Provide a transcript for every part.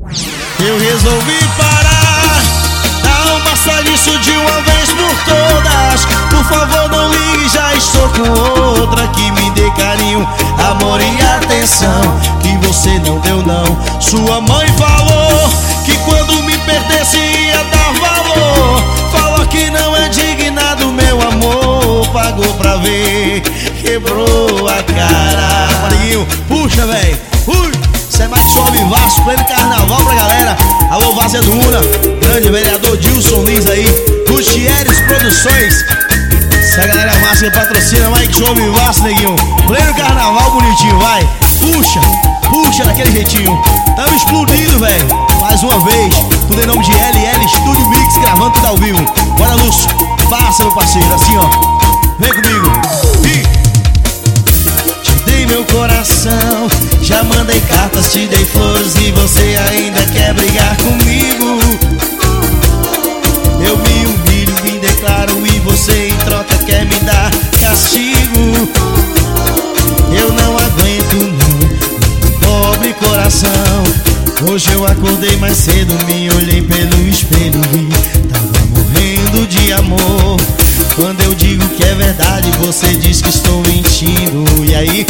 Eu resolvi parar, dá um basta disso de uma vez por todas. Por favor não ligue, já estou com outra que me dê carinho, amor e atenção que você não deu não. Sua mãe falou que quando me perdesse ia dar valor. Falou que não é digna do meu amor, pagou pra ver, quebrou a cara. Marinho, puxa véi, Isso é mais som Vivaço, pleno carnaval pra galera. Alô, Várzea do Una, grande vereador Dilson Lins aí, Gutierrez Produções. Essa galera massa que patrocina, Mike Show Vivaço, neguinho. Pleno carnaval bonitinho, vai. Puxa daquele jeitinho. Tamo explodindo, velho. Mais uma vez, tudo em nome de LL Studio Mix, gravando tudo ao vivo. Bora, Lúcio, faça, meu parceiro, assim ó. Vem comigo. Te dei meu coração, já mandei cartas, te dei flores e você ainda quer brigar comigo. Eu me humilho, me declaro e você em troca quer me dar castigo. Eu não aguento não, pobre coração. Hoje eu acordei mais cedo, me olhei pelo espelho e tava morrendo de amor. Quando eu digo que é verdade, você diz que estou mentindo. E aí,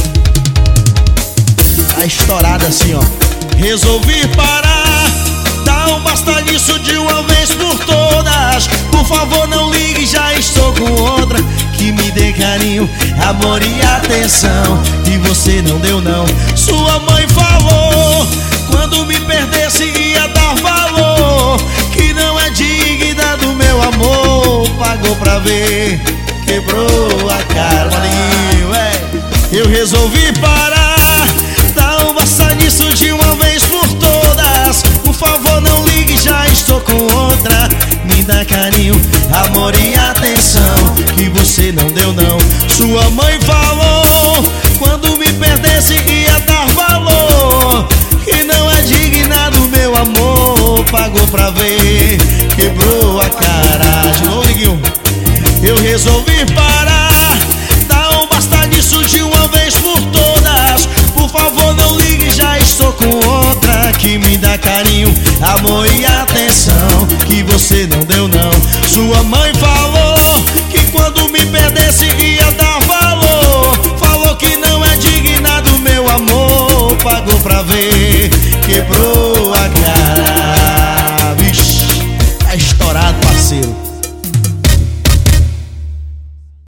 tá estourada assim ó. Resolvi parar, dá um basta nisso de uma vez por todas. Por favor não ligue, já estou com outra que me dê carinho, amor e atenção que você não deu não. Sua mãe falou quando me perdesse ia dar valor, que não é digna do meu amor, pagou pra ver, quebrou a cara. Maninho, eu resolvi parar, dá um basta nisso de uma vez por todas. Por favor não ligue, já estou com outra, me dá carinho, amor e atenção que você não deu não. Sua mãe falou quando me perdesse ia dar valor, que não é digna do meu amor, pagou pra ver, quebrou a cara. De novo, neguinho. Eu resolvi parar, dá um basta nisso de uma vez por todas. Por favor não ligue, já estou com outra que me dá carinho, amor e atenção que você não deu não. Sua mãe